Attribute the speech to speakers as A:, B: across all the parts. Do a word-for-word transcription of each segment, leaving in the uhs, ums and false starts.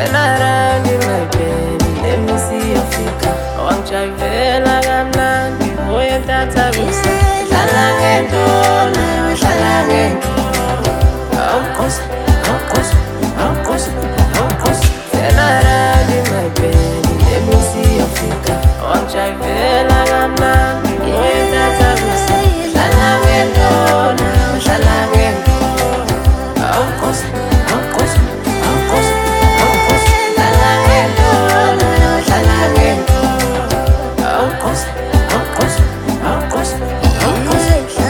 A: turn around in my baby, let me see your figure. Wangijayivela kamnandi uye tatakusa. Dlala ngentona, dlala ngentona. Awukhosi, awukhosi, awukhosi, awukhosi. Turn around in my baby, let me see your figure. Wangijayivela kamnandi uye tatakusa. Dlala ngentona, dlala ngentona. Awukhosi, awukhosi, awukhosi, awukhosi. Dlala ngentona, dlala ngentona. Awukhosi, awukhosi, awukhosi, awukhosi.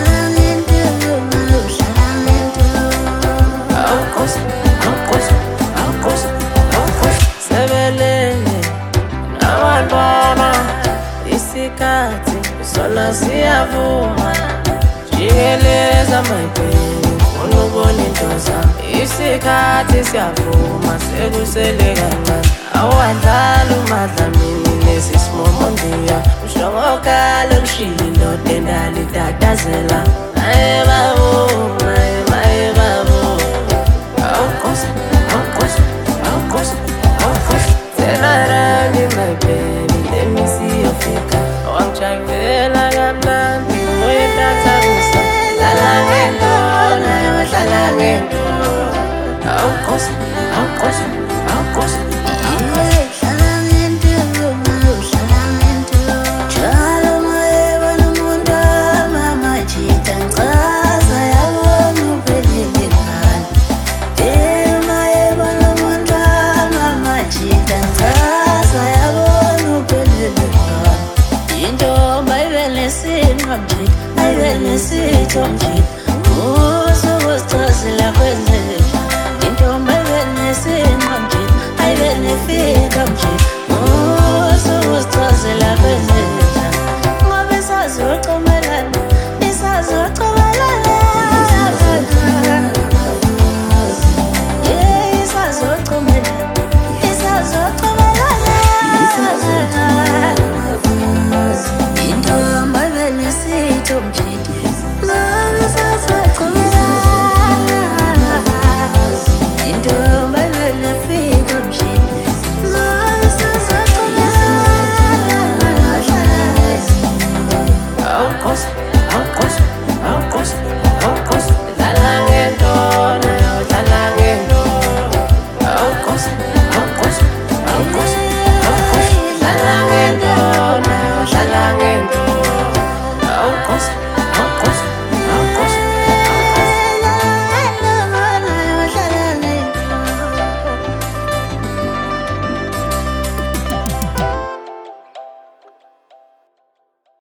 A: Awukhosi, awukhosi, awukhosi, awukhosi. Sebelele nawantwana isikhathi sona siyavuma. Jikeleza my baby ufuna ukubona into zami. Isikhathi siyavuma sekusele kancane. Awadlala umadlamini nesisimomondiya. Ushongokhala kushilo dendali tatazela. Maye babu, maye maye babu. Awukhosi, awukhosi, awukhosi, awukhosi. Turn around in my baby, let me see your figure. Wangijayivela kamnandi uye tatakusa. Dlala ngentona, dlala ngentona. Awukhosi, awukhosi, awukhosi, awukhosi. Awukhosi, awukhosi, awukhosi, awukhosi. Dlala ngentona, dlala ngentona. Awukhosi.